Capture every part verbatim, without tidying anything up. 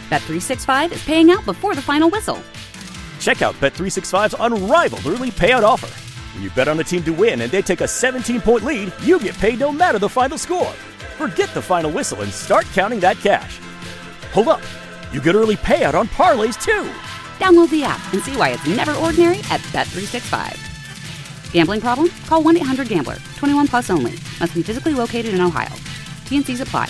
Bet three sixty-five is paying out before the final whistle. Check out Bet three sixty-five's unrivaled early payout offer. When you bet on a team to win and they take a seventeen-point lead, you get paid no matter the final score. Forget the final whistle and start counting that cash. Hold up. You get early payout on parlays, too. Download the app and see why it's never ordinary at Bet three sixty-five. Gambling problem? Call one eight hundred gambler. twenty-one plus only. Must be physically located in Ohio. T and C's apply.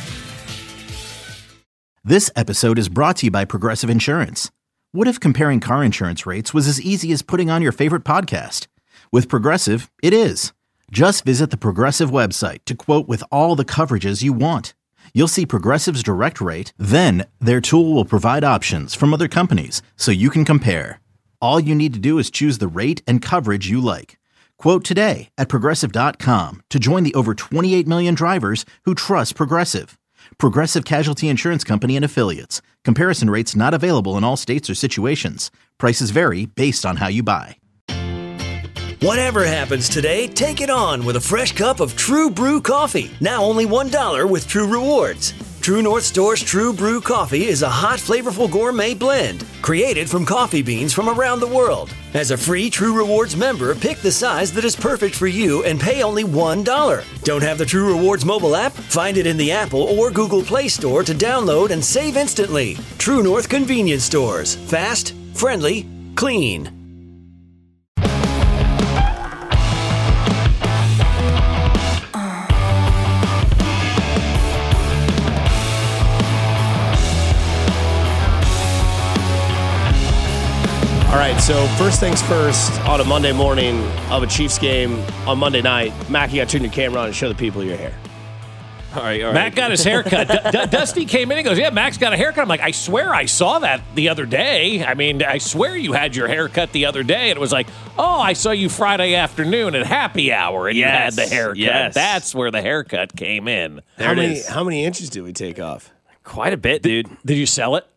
This episode is brought to you by Progressive Insurance. What if comparing car insurance rates was as easy as putting on your favorite podcast? With Progressive, it is. Just visit the Progressive website to quote with all the coverages you want. You'll see Progressive's direct rate, then their tool will provide options from other companies so you can compare. All you need to do is choose the rate and coverage you like. Quote today at Progressive dot com to join the over twenty-eight million drivers who trust Progressive. Progressive Casualty Insurance Company and Affiliates. Comparison rates not available in all states or situations. Prices vary based on how you buy. Whatever happens today, take it on with a fresh cup of True Brew coffee. Now only one dollar with True Rewards. True North Store's True Brew coffee is a hot, flavorful gourmet blend created from coffee beans from around the world. As a free True Rewards member, pick the size that is perfect for you and pay only one dollar. Don't have the True Rewards mobile app? Find it in the Apple or Google Play Store to download and save instantly. True North Convenience Stores. Fast, friendly, clean. All right, so first things first, on a Monday morning of a Chiefs game on Monday night, Mac, you got to turn your camera on and show the people your hair. All right, all right. Mac got his haircut. D- D- Dusty came in and goes, yeah, Mac's got a haircut. I'm like, I swear I saw that the other day. I mean, I swear you had your haircut the other day. And it was like, oh, I saw you Friday afternoon at happy hour and Yes, you had the haircut. yes. That's where the haircut came in. There how it many is. how many inches did we take off? Quite a bit, dude. Did you sell it?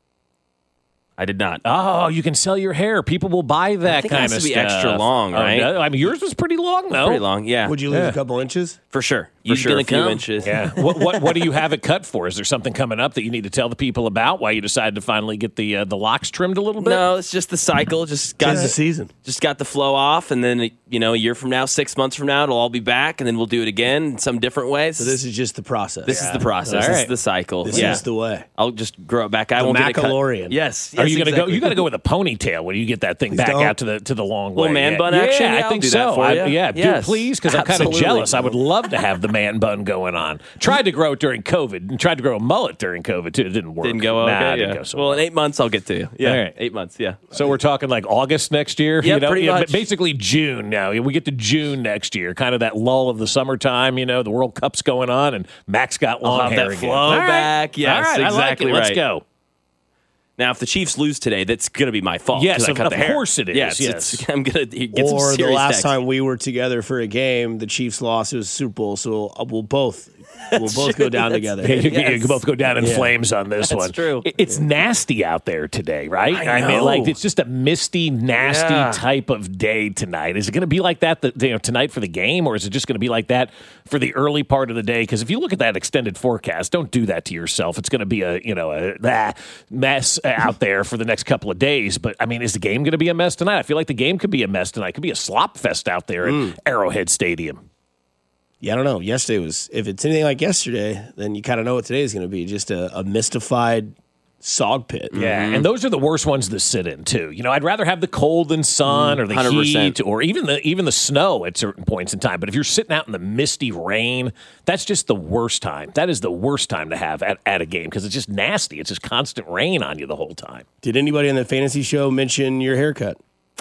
I did not. Oh, you can sell your hair. People will buy that I think it kind has of to be stuff. extra long, Oh, right? no. I mean, yours was pretty long, though. Pretty long, yeah. Would you lose Yeah. a couple inches? For sure. For You sure, gonna a few come? inches. Yeah. what, what What do you have it cut for? Is there something coming up that you need to tell the people about? Why you decided to finally get the uh, the locks trimmed a little bit? No, it's just the cycle. Just got Tis the season. Just got the flow off, and then you know, a year from now, six months from now, it'll all be back, and then we'll do it again in some different ways. So this is just the process. This is the process. All This right. is the cycle. This yeah. is the way. I'll just grow it back. I The won't get it cut. Macalorian. Yes. Are yes, you gonna exactly. go? You got to go with a ponytail when you get that thing Please back don't. out to the to the long Little way. man yeah. bun yeah, action? I Yeah, I'll think do so. that for I- you. yeah, Yes. do please, because I'm kind of Absolutely. jealous. I would love to have the man bun going on. Tried to grow it during COVID and tried to grow a mullet during COVID too. It didn't work. Didn't go Nah, okay. it didn't yeah. go so well, well. in eight months, I'll get to you. Yeah, All right. eight months. Yeah. So we're talking like August next year. Yeah, you know? pretty yeah, much. Basically June now. We get to June next year, kind of that lull of the summertime. You know, the World Cup's going on, and Mac's got long I'll have hair that again. flow All right. back. Yes, All right, I like exactly it. Let's right. go. Now, if the Chiefs lose today, that's going to be my fault. Yes, 'cause I of- cut of the hair. course it is, Yes, yes. it's- I'm going to get some Or the serious last text. time we were together for a game, the Chiefs lost. It was Super Bowl, so we'll both we'll both go down together. Yeah, you, you Yes. can both go down in Yeah. flames on this That's one. true. It- It's nasty out there today, right? I mean, know. like it's just a misty, nasty Yeah. type of day tonight. Is it going to be like that, the, you know, tonight for the game, or is it just going to be like that for the early part of the day? Because if you look at that extended forecast, don't do that to yourself. It's going to be a you know a ah, mess out there for the next couple of days. But I mean, is the game going to be a mess tonight? I feel like the game could be a mess tonight. It could be a slop fest out there at Arrowhead Stadium. Yeah, I don't know. Yesterday was, if it's anything like yesterday, then you kind of know what today is going to be. Just a, a mystified sog pit. Yeah, and those are the worst ones to sit in too. You know, I'd rather have the cold and sun or the one hundred percent. heat or even the even the snow at certain points in time. But if you're sitting out in the misty rain, that's just the worst time. That is the worst time to have at, at a game because it's just nasty. It's just constant rain on you the whole time. Did anybody on the fantasy show mention your haircut?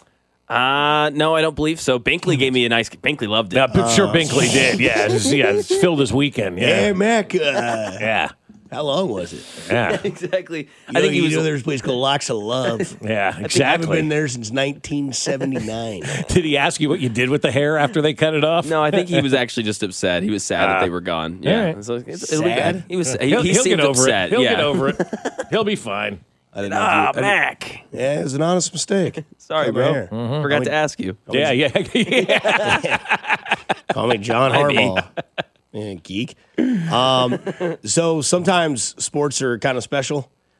Uh, no, I don't believe so. Binkley gave me a nice. Binkley loved it. Now, I'm sure Binkley did. Yeah, it's, yeah, it's filled his weekend. Hey, Yeah, Mac. Uh, yeah, how long was it? yeah, exactly. You I know, think he you was. know there's a place called Locks of Love. yeah. I haven't Exactly. been there since nineteen seventy-nine. Did he ask you what you did with the hair after they cut it off? no, I think he was actually just upset. He was sad that they were gone. Yeah, all right. So it's- it'll be Sad? good. He was. He, He'll, he he'll seemed get over upset. it. He'll yeah. get over it. He'll be fine. I didn't know. Ah, if you- I didn't- Mac. Yeah, it was an honest mistake. Sorry, Cut my bro. hair. Forgot to ask you. Yeah, yeah, yeah. Call me John Might be. Harbaugh. Yeah, geek. Um, so sometimes sports are kind of special.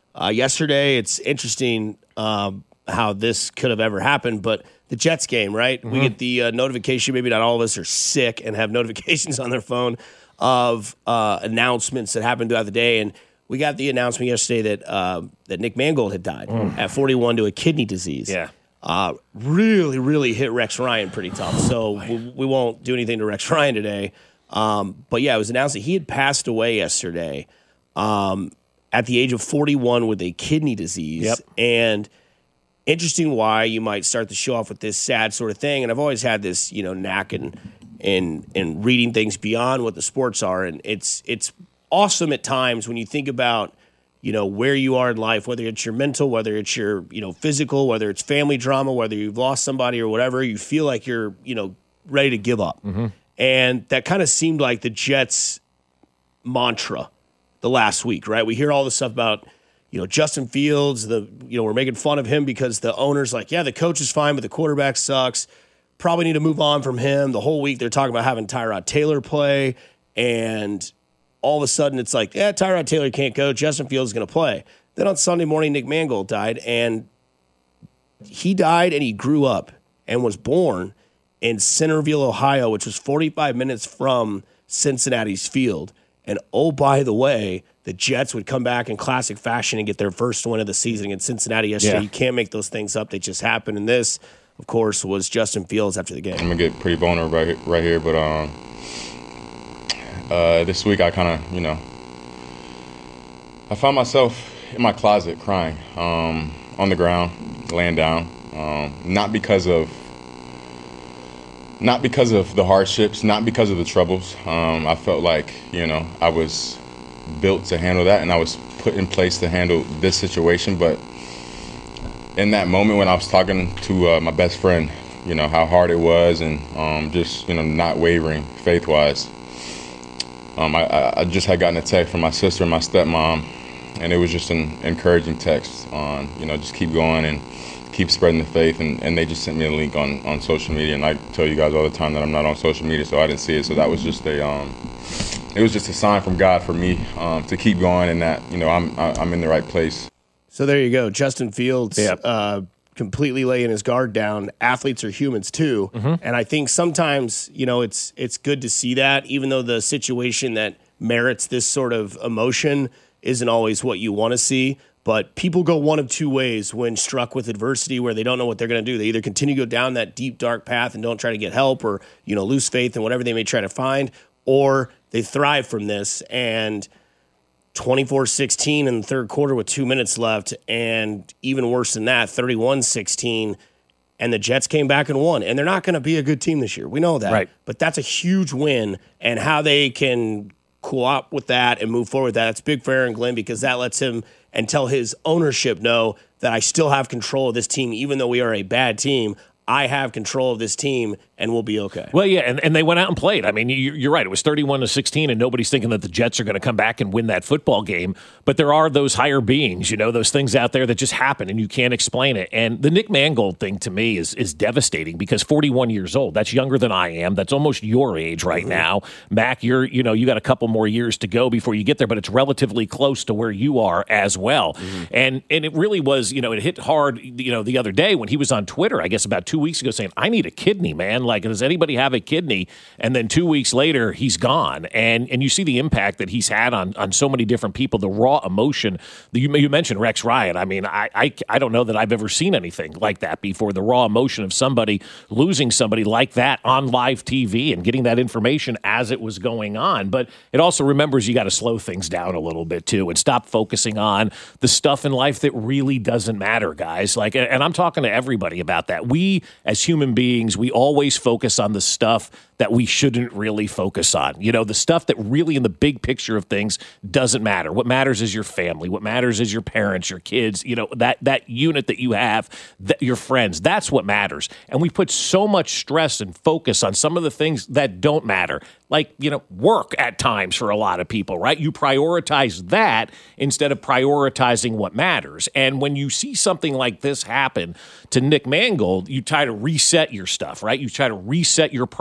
Uh, yesterday, it's interesting um, how this could have ever happened, but the Jets game, right? Mm-hmm. We get the uh, notification, maybe not all of us are sick and have notifications on their phone of uh, announcements that happened throughout the day, and we got the announcement yesterday that uh, that Nick Mangold had died mm. at forty-one to a kidney disease. Yeah. Uh, really, really hit Rex Ryan pretty tough. So we, we won't do anything to Rex Ryan today. Um, but yeah, it was announced that he had passed away yesterday um, at the age of forty-one with a kidney disease. Yep. And interesting why you might start the show off with this sad sort of thing. And I've always had this, you know, knack in in in reading things beyond what the sports are. And it's it's awesome at times when you think about, you know, where you are in life, whether it's your mental, whether it's your, you know, physical, whether it's family drama, whether you've lost somebody or whatever, you feel like you're, you know, ready to give up. Mm-hmm. And that kind of seemed like the Jets' mantra the last week, right? We hear all this stuff about, you know, Justin Fields, the, you know, we're making fun of him because the owner's like, yeah, the coach is fine, but the quarterback sucks. Probably need to move on from him. The whole week they're talking about having Tyrod Taylor play, and all of a sudden it's like, yeah, Tyrod Taylor can't go. Justin Fields is going to play. Then on Sunday morning, Nick Mangold died, and he died and he grew up and was born in Centerville, Ohio, which was forty-five minutes from Cincinnati's field. And oh, by the way, the Jets would come back in classic fashion and get their first win of the season against Cincinnati yesterday. Yeah. You can't make those things up. They just happen. And this, of course, was Justin Fields after the game. I'm going to get pretty vulnerable right, right here, but um, uh, this week I kind of, you know, I found myself in my closet crying um, on the ground, laying down, um, not because of Not because of the hardships, not because of the troubles. Um, I felt like, you know, I was built to handle that, and I was put in place to handle this situation. But in that moment when I was talking to uh, my best friend, you know, how hard it was, and um, just, you know, not wavering faith-wise, um, I, I just had gotten a text from my sister and my stepmom, and it was just an encouraging text on, you know, just keep going and keep spreading the faith, and, and they just sent me a link on, on social media, and I tell you guys all the time that I'm not on social media, so I didn't see it. So that was just a um, it was just a sign from God for me um, to keep going, and that, you know, I'm I'm in the right place. So there you go, Justin Fields, yep. uh, completely laying his guard down. Athletes are humans too, mm-hmm. and I think sometimes, you know, it's it's good to see that, even though the situation that merits this sort of emotion isn't always what you want to see. But people go one of two ways when struck with adversity where they don't know what they're going to do. They either continue to go down that deep, dark path and don't try to get help, or, you know, lose faith in whatever they may try to find, or they thrive from this. And twenty-four sixteen in the third quarter with two minutes left, and even worse than that, thirty-one sixteen, and the Jets came back and won. And they're not going to be a good team this year. We know that. Right. But that's a huge win, and how they can cool up with that and move forward with that, it's big for Aaron Glenn, because that lets him and tell his ownership know that I still have control of this team. Even though we are a bad team, I have control of this team, and we'll be okay. Well, yeah, and, and they went out and played. I mean, you, you're right. It was thirty-one to sixteen, and nobody's thinking that the Jets are going to come back and win that football game. But there are those higher beings, you know, those things out there that just happen, and you can't explain it. And the Nick Mangold thing to me is is devastating, because forty-one years old, that's younger than I am. That's almost your age right mm-hmm. now. Mac, you're, you know, you got a couple more years to go before you get there, but it's relatively close to where you are as well. Mm-hmm. And and it really was, you know, it hit hard, you know, the other day when he was on Twitter, I guess about two weeks ago, saying, I need a kidney, man. Like, does anybody have a kidney? And then two weeks later, he's gone. And and you see the impact that he's had on, on so many different people, the raw emotion. You, you mentioned Rex Ryan. I mean, I, I, I don't know that I've ever seen anything like that before, the raw emotion of somebody losing somebody like that on live T V and getting that information as it was going on. But it also remembers you got to slow things down a little bit, too, and stop focusing on the stuff in life that really doesn't matter, guys. Like, and I'm talking to everybody about that. We, as human beings, we always focus on the stuff that we shouldn't really focus on. You know, the stuff that really in the big picture of things doesn't matter. What matters is your family. What matters is your parents, your kids, you know, that that unit that you have, that, your friends. That's what matters. And we put so much stress and focus on some of the things that don't matter, like, you know, work at times for a lot of people, right? You prioritize that instead of prioritizing what matters. And when you see something like this happen to Nick Mangold, you try to reset your stuff, right? You try to reset your priorities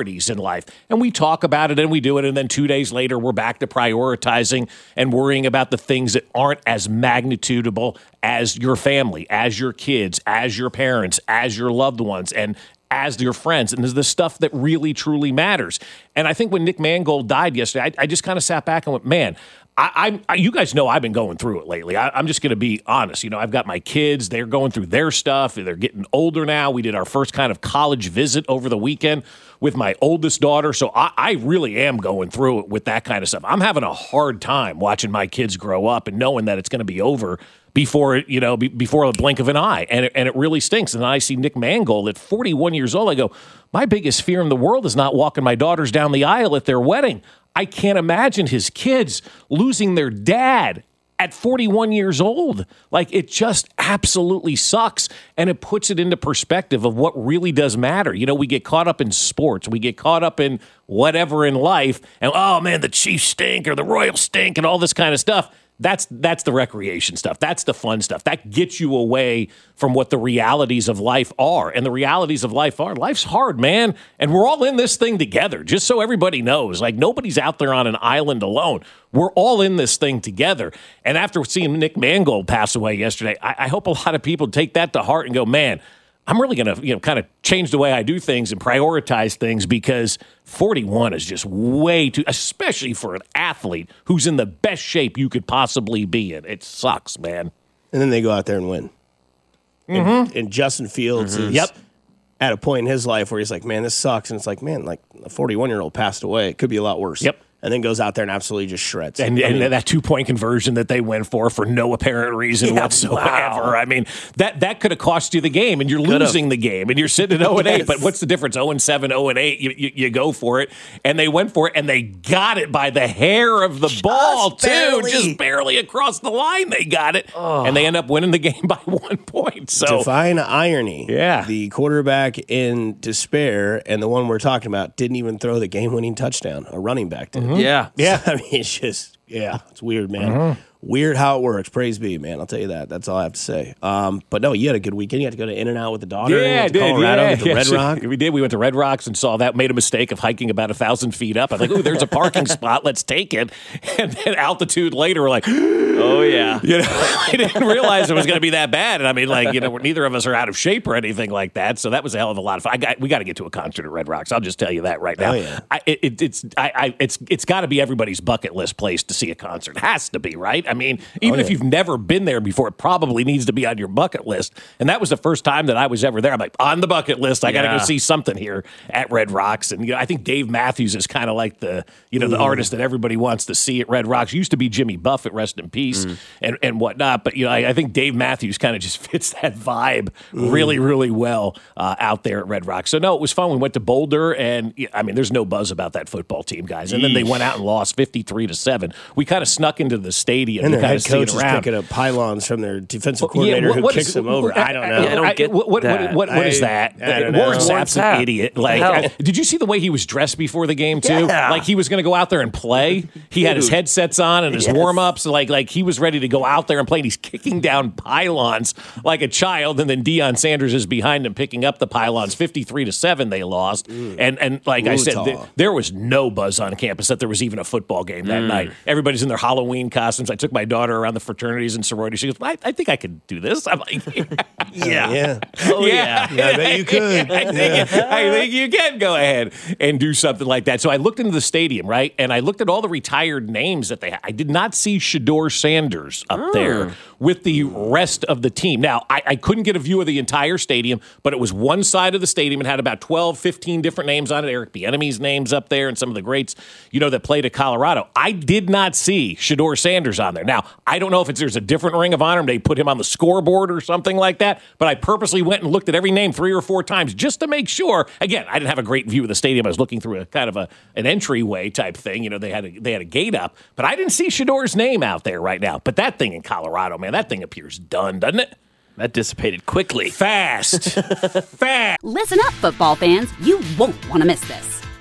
priorities in life. And we talk about it and we do it, and then two days later we're back to prioritizing and worrying about the things that aren't as magnitudable as your family, as your kids, as your parents, as your loved ones, and as your friends. And there's the stuff that really, truly matters. And I think when Nick Mangold died yesterday, I, I just kind of sat back and went, man, I, I, you guys know I've been going through it lately. I, I'm just going to be honest. You know, I've got my kids. They're going through their stuff. They're getting older now. We did our first kind of college visit over the weekend with my oldest daughter. So I, I really am going through it with that kind of stuff. I'm having a hard time watching my kids grow up and knowing that it's going to be over before, you know, be, before the blink of an eye. And it, and it really stinks. And then I see Nick Mangold at forty-one years old. I go, my biggest fear in the world is not walking my daughters down the aisle at their wedding. I can't imagine his kids losing their dad at forty-one years old. Like, it just absolutely sucks. And it puts it into perspective of what really does matter. You know, we get caught up in sports. We get caught up in whatever in life. And, oh, man, the Chiefs stink or the Royals stink and all this kind of stuff. That's that's the recreation stuff. That's the fun stuff. That gets you away from what the realities of life are. And the realities of life are, life's hard, man. And we're all in this thing together, just so everybody knows. Like, nobody's out there on an island alone. We're all in this thing together. And after seeing Nick Mangold pass away yesterday, I, I hope a lot of people take that to heart and go, man, I'm really going to, you know, kind of change the way I do things and prioritize things, because forty-one is just way too, especially for an athlete who's in the best shape you could possibly be in. It sucks, man. And then they go out there and win. Mm-hmm. And, and Justin Fields mm-hmm. is yep. at a point in his life where he's like, man, this sucks. And it's like, man, like a forty-one-year-old passed away. It could be a lot worse. Yep. And then goes out there and absolutely just shreds. And, I and mean, that two-point conversion that they went for for no apparent reason yeah, whatsoever. wow. I mean, that, that could have cost you the game, and you're Could've. losing the game, and you're sitting at oh and eight. Yes. But what's the difference? oh and seven, oh and eight, you, you, you go for it. And they went for it, and they got it by the hair of the Just ball, barely. too. Just barely across the line they got it. Oh. And they end up winning the game by one point. So define irony. Yeah. The quarterback in despair and the one we're talking about didn't even throw the game-winning touchdown. A running back did. Mm-hmm. Yeah. Yeah. I mean, it's just, yeah, it's weird, man. Mm-hmm. Weird how it works. Praise be, man. I'll tell you that. That's all I have to say. Um, but no, you had a good weekend. You had to go to In-N-Out with the daughter. Yeah, I to did. Colorado, Yeah, to yeah. Red So Rock. we did. We went to Red Rocks and saw that. Made a mistake of hiking about a thousand feet up. I was like, "Ooh, there's a parking spot. Let's take it." And then altitude later, we're like, Oh, yeah. you know, I didn't realize it was going to be that bad. And I mean, like, you know, neither of us are out of shape or anything like that. So that was a hell of a lot of fun. I got, we got to get to a concert at Red Rocks. I'll just tell you that right now. Oh, yeah. I, it, it's, I, I, it's, it's got to be everybody's bucket list place to see a concert. It has to be, right? I mean, even Oh, if yeah. you've never been there before, it probably needs to be on your bucket list. And that was the first time that I was ever there. I'm like, on the bucket list, I got to Yeah. go see something here at Red Rocks. And you know, I think Dave Matthews is kind of like the, you know, the Mm. artist that everybody wants to see at Red Rocks. Used to be Jimmy Buffett, rest in peace, Mm. and, and whatnot. But, you know, I, I think Dave Matthews kind of just fits that vibe Mm. really, really well uh, out there at Red Rocks. So, no, it was fun. We went to Boulder, and, yeah, I mean, there's no buzz about that football team, guys. And then they went out and lost fifty-three to seven. We kind of snuck into the stadium And to their kind head of see it coach is around. picking up pylons from their defensive Yeah, coordinator what- who what kicks is- them over. I don't know. I don't get what, what, that. what, what, what is I- that? I don't Warren know. Sapp's What's an that? idiot. Like, Hell. I- did you see the way he was dressed before the game too? Yeah. Like he was going to go out there and play. He had his Dude. headsets on and his Yes. warm ups. Like, like he was ready to go out there and play. And he's kicking down pylons like a child. And then Deion Sanders is behind him picking up the pylons. Fifty-three to seven, they lost. And and like I said, Utah. th- there was no buzz on campus that there was even a football game that night. Everybody's in their Halloween costumes. I took my daughter around the fraternities and sororities. She goes, I, I think I could do this. I'm like, yeah. Yeah. Oh, yeah. Yeah, I bet you could. I, think, I think you can go ahead and do something like that. So I looked into the stadium, right? And I looked at all the retired names that they had. I did not see Shedeur Sanders up there with the rest of the team. Now, I, I couldn't get a view of the entire stadium, but it was one side of the stadium and had about twelve, fifteen different names on it. Eric Bieniemy's names up there and some of the greats, you know, that played at Colorado. I did not see Shedeur Sanders on there. Now, I don't know if it's, there's a different Ring of Honor and they put him on the scoreboard or something like that, but I purposely went and looked at every name three or four times just to make sure. Again, I didn't have a great view of the stadium. I was looking through a kind of a an entryway type thing. You know, they had a, they had a gate up, but I didn't see Shedeur's name out there right now. But that thing in Colorado, man, that thing appears done, doesn't it? That dissipated quickly. Fast. Fast. Listen up, football fans. You won't want to miss this.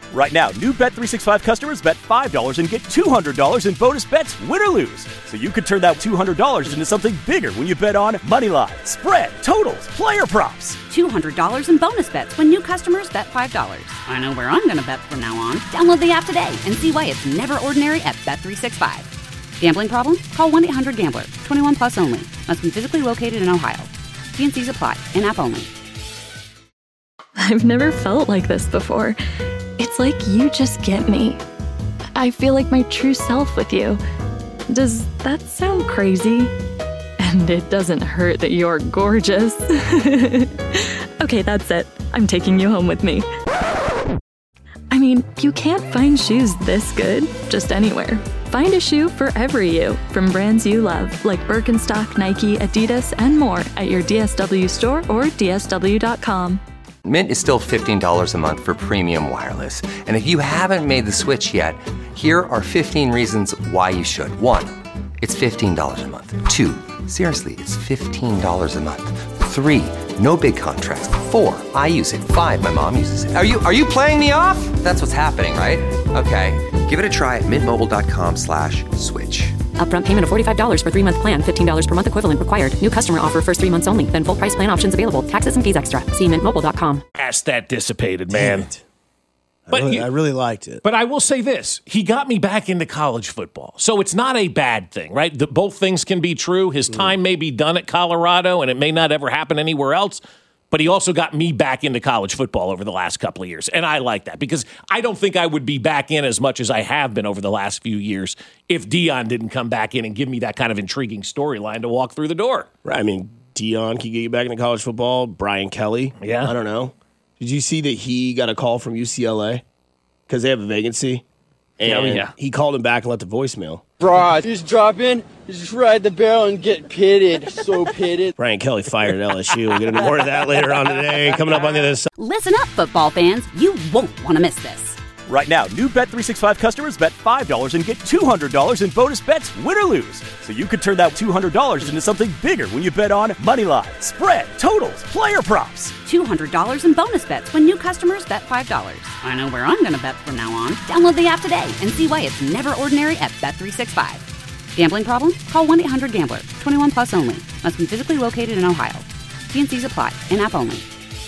Right now, new Bet three sixty-five customers bet five dollars and get two hundred dollars in bonus bets, win or lose. So you could turn that two hundred dollars into something bigger when you bet on moneyline, spread, totals, player props. two hundred dollars in bonus bets when new customers bet five dollars. I know where I'm going to bet from now on. Download the app today and see why it's never ordinary at Bet three sixty-five. Gambling problem? Call one eight hundred gambler. twenty-one plus only. Must be physically located in Ohio. T N Cs apply. In-app only. I've never felt like this before. It's like you just get me. I feel like my true self with you. Does that sound crazy? And it doesn't hurt that you're gorgeous. Okay, that's it. I'm taking you home with me. I mean, you can't find shoes this good just anywhere. Find a shoe for every you from brands you love, like Birkenstock, Nike, Adidas, and more at your D S W store or D S W dot com. Mint is still fifteen dollars a month for premium wireless. And if you haven't made the switch yet, here are fifteen reasons why you should. One, it's fifteen dollars a month. Two, seriously, it's fifteen dollars a month. Three, no big contracts. Four, I use it. Five, my mom uses it. Are you are you playing me off? That's what's happening, right? Okay, give it a try at mintmobile.com slash switch. Upfront payment of forty-five dollars for three-month plan, fifteen dollars per month equivalent required. New customer offer first three months only. Then full price plan options available. Taxes and fees extra. See mint mobile dot com. Ass that dissipated, man. I, But really, you- I really liked it. But I will say this. He got me back into college football. So it's not a bad thing, right? The, both things can be true. His time may be done at Colorado, and it may not ever happen anywhere else. But he also got me back into college football over the last couple of years. And I like that because I don't think I would be back in as much as I have been over the last few years if Deion didn't come back in and give me that kind of intriguing storyline to walk through the door. Right. I mean, Deion can get you back into college football. Brian Kelly. Yeah. I don't know. Did you see that he got a call from U C L A because they have a vacancy? And Yeah, yeah. he called him back and left a voicemail. Bro, you just drop in, you just ride the barrel and get pitted. So pitted. Brian Kelly fired at L S U. We'll get into more of that later on today. Coming up on the other side. Listen up, football fans. You won't want to miss this. Right now, new Bet three sixty-five customers bet five dollars and get two hundred dollars in bonus bets, win or lose. So you could turn that two hundred dollars into something bigger when you bet on moneyline, spread, totals, player props. two hundred dollars in bonus bets when new customers bet five dollars. I know where I'm going to bet from now on. Download the app today and see why it's never ordinary at Bet three sixty-five. Gambling problem? Call one eight hundred gambler. twenty-one plus only. Must be physically located in Ohio. T N Cs apply. In-app only.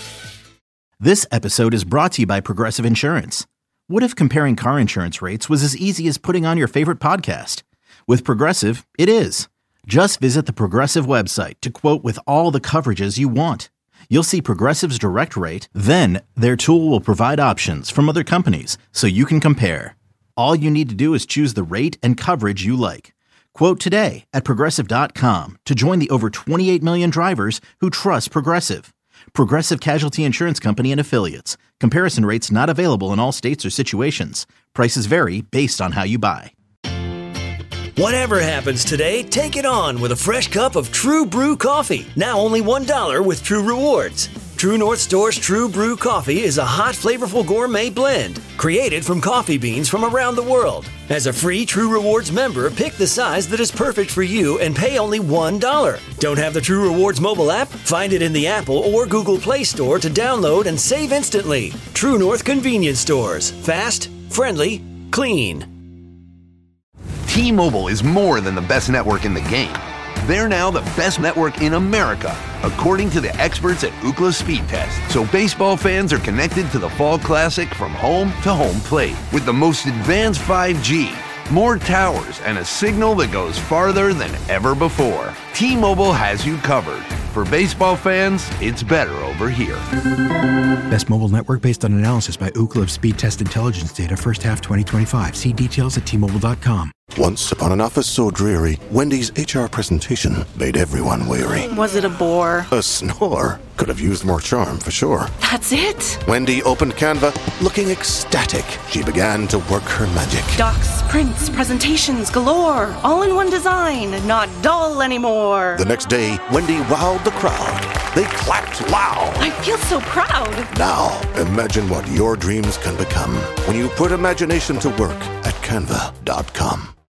This episode is brought to you by Progressive Insurance. What if comparing car insurance rates was as easy as putting on your favorite podcast? With Progressive, it is. Just visit the Progressive website to quote with all the coverages you want. You'll see Progressive's direct rate, then their tool will provide options from other companies so you can compare. All you need to do is choose the rate and coverage you like. Quote today at Progressive dot com to join the over twenty-eight million drivers who trust Progressive. Progressive Casualty Insurance Company and Affiliates. Comparison rates not available in all states or situations. Prices vary based on how you buy. Whatever happens today, take it on with a fresh cup of True Brew coffee. Now only one dollar with True Rewards. True North Store's True Brew coffee is a hot, flavorful gourmet blend created from coffee beans from around the world. As a free True Rewards member, pick the size that is perfect for you and pay only one dollar. Don't have the True Rewards mobile app? Find it in the Apple or Google Play Store to download and save instantly. True North Convenience Stores. Fast, friendly, clean. T-Mobile is more than the best network in the game. They're now the best network in America, according to the experts at Ookla Speed Test. So baseball fans are connected to the Fall Classic from home to home plate with the most advanced five G, more towers, and a signal that goes farther than ever before. T-Mobile has you covered. For baseball fans, it's better over here. Best mobile network based on analysis by Ookla Speed Test Intelligence data first half twenty twenty-five. See details at T Mobile dot com. Once upon an office so dreary, Wendy's H R presentation made everyone weary. Was it a bore? A snore. Could have used more charm, for sure. That's it? Wendy opened Canva, looking ecstatic. She began to work her magic. Docs, prints, presentations galore. All in one design, not dull anymore. The next day, Wendy wowed the crowd. They clapped loud. I feel so proud. Now, imagine what your dreams can become when you put imagination to work at Canva dot com.